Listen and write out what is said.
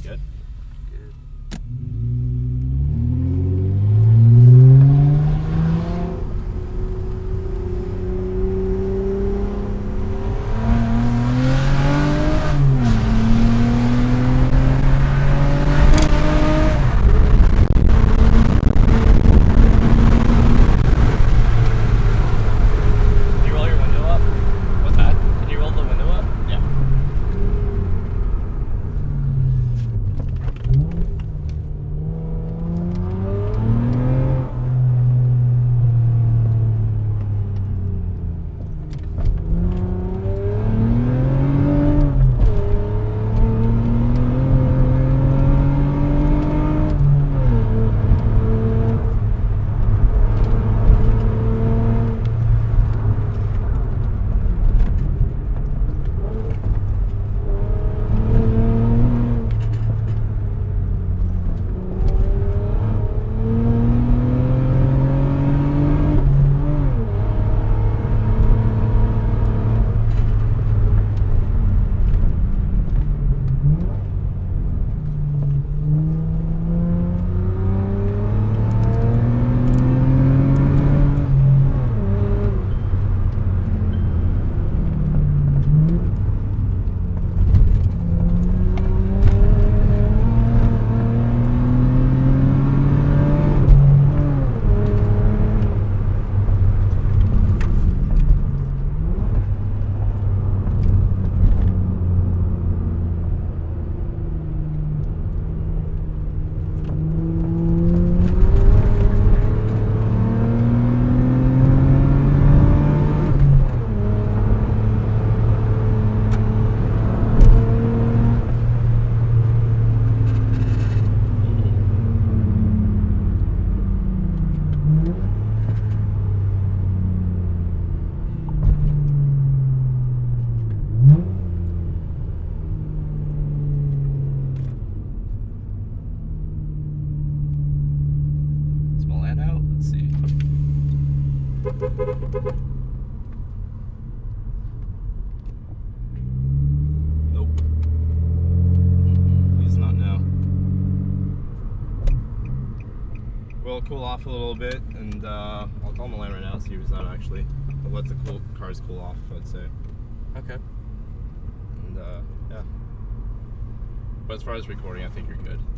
Good? Good. Can you roll your window up? What's that? Can you roll the window up? Yeah. Is Milan out? Let's see. Nope. He's not now. We'll cool off a little bit, and I'll call Milan right now, see if he's out actually. I'll let the cars cool off, I'd say. Okay. And yeah. But as far as recording, I think you're good.